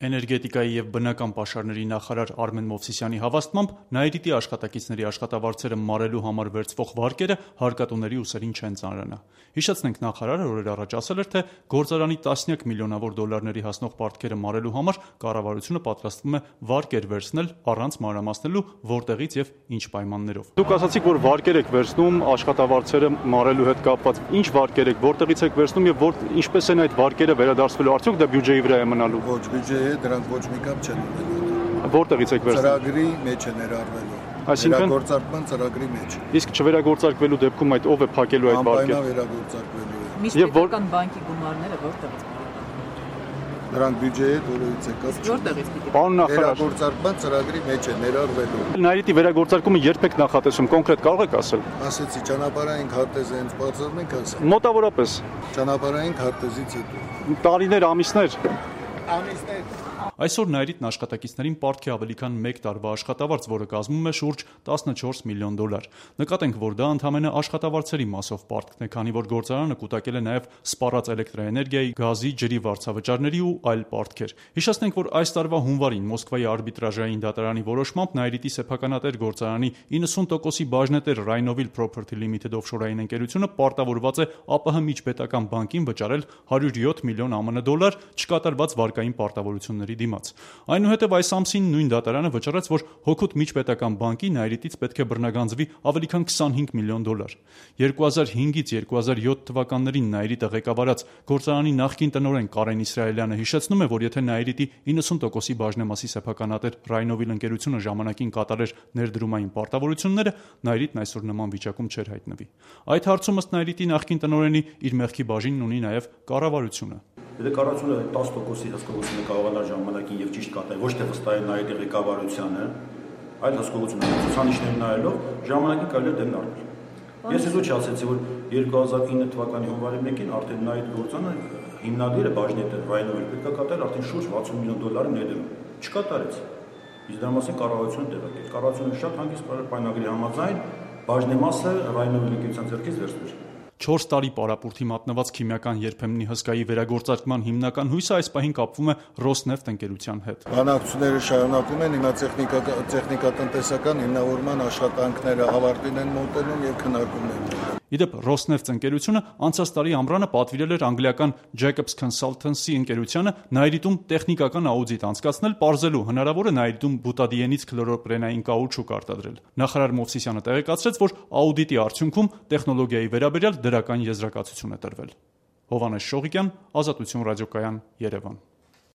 Էներգետիկայի և բնական պաշարների նախարար Արմեն Մովսիսյանի հավաստմամբ Նայիրիտի աշխատակիցների աշխատավարձերը մարելու համար վերցվող վարկերը հարկատուների ուսերին չեն ծանրանա։ Հիշեցնենք, նախարարը օրեր առաջ ասել էր, թե գործարանի տասնյակ միլիոնավոր դոլարների հասնող պարտքերը մարելու համար կառավարությունը պատրաստվում է վարկեր վերցնել առանց մանրամասնելու որտեղից և ինչ պայմաններով։ Դուք ասացիք, որ վարկեր եք վերցնում աշխատավարձերը մարելու հետ կապված։ Ինչ վարկեր եք, որտեղից եք վերցնում և ինչպես են այդ վարկերը վերադարձվելու, արդյոք դա բյուջեի վրա է մնալու։ Ոչ, բյուջեի դրանք ոչ մի կապ չեն ունենալու։ Որտեղից եք վերցնում։ Ծրագրի մեջ է ներառվելու։ Վերագործարկման ծրագրի մեջ։ Իսկ չվերագործարկվելու դեպքում այդ ով է փակելու այդ վարկերը։ Անպայման վերագործարկվելու է։ Միջպետական բանկի գումարները որտեղից։ Նրանք բյուջեի դուրից է կապ։ Որտեղից պիտի։ Պարոն նախարար, վերագործարկման ծրագրի մեջ է ներառվելու։ Նայիրիտի վերագործարկումը երբ եք նախատեսում, կոնկրետ կարող եք ասել։ Ասեցի, ճանապարհային քարտեզը հենց բացառում ենք ասա։ Մոտավորապես Ճանապարհային քարտեզից հետո։ տարիներ, ամիսներ։ Ամիսներ։ Այսօր Նայիրիտն աշխատակիցներին պարտք է ավելի քան 1 տարվա աշխատավարձ, որը կազմում է շուրջ 14 միլիոն դոլար։ Նկատենք, որ դա ընդամենը աշխատավարձերի մասով պարտքն է, քանի որ գործարանը կուտակել է նաև սպառած էլեկտրաէներգիայի, գազի, ջրի վարձավճարների ու այլ պարտքեր։ Հիշեցնենք, որ այս տարվա հունվարին Մոսկվայի արբիտրաժային դատարանի որոշմամբ Նայիրիտի սեփականատեր գործարանի 90%-ի բաժնետեր Rhinovel Property Limited օֆշորային ընկերությունը պարտավորված է ԱՊՀ միջպետական բանկին վճարել 107 միլիոն ԱՄՆ դոլար չկատարված վարկային պարտավորությունների դիմաց։ Այնուհետև այս ամսին նույն դատարանը վճարեց, որ հօգուտ միջպետական բանկի Նայիրիտից պետք է բռնագանձվի ավելի քան 25 միլիոն դոլար։ 2005-ից 2007 թվականներին Նայիրիտը ղեկավարած գործարանի նախկին տնօրեն Կարեն Իսրայելյանը հիշեցնում է, որ եթե Նայիրիտի 90%-ի բաժնեմասի սեփականատեր Rhinovel ընկերությունը ժամանակին կատարեր ներդրումային պարտավորությունները, Նայիրիտն այսօր նման վիճակում չէր հայտնվի։ Այդ հարցում ըստ Նայիրիտի նախկին տնօրենի իր մեղքի բաժինն ունի նաև կառավարությունը։ Եթե կառավարությունը 10%-ի հսկողությունը կարողանար ժամանակին եւ ճիշտ կատարել, ոչ թե վստահել Նայիրիտի ղեկավարությանը, այլ հսկողությունը ցուցանիշներ նայելով ժամանակին կարելի է դեմ առնել։ Ես իզուչ ասացի, որ 2009 թվականի հունվարի 1-ին արդեն Նայիրիտ գործանը հիմնադիրը բաժնետեր Rhinovel պետք է կատարել արդեն շուրջ 60 միլիոն դոլարի ներդրում։ Չկատարեց։ Իսկ դրա մասին կառավարությունը տեղեկեց։ Կառավարությունը շատ հանգիստ պայմանագրի համաձայն բաժնեմասը Rhinovel ընկերության ձեռքից վերցրեց։ 4 տարի պարապուրդի մատնված քիմիական երբեմնի հսկայի վերագործարկման հիմնական հույսը այս պահին կապվում է Rosneft ընկերության հետ։ Բանակցությունները շարունակվում են, հիմա տեխնիկատնտեսական հիմնավորման աշխատանքները ավարտին են մոտենում եւ քննարկումներ։ Իդեպ Rosneft ընկերությունը անցած տարի ամռանը պատվիրել էր անգլիական Jacobs Consultancy ընկերությանը Նայիրիտում տեխնիկական աուդիտ անցկացնել, պարզելու հնարավոր է Նայիրիտում բուտադիենից քլորոպրենային կաուչուկ արտադրել։ Նախարար Մովսիսյանը տեղեկացրեց, որ աուդիտի արդյունքում տեխնոլոգիայի վերաբերյալ դրական եզրակացություն է տրվել։ Հովհաննես Շողիկյան, Ազատություն ռադիոկայան, Երևան։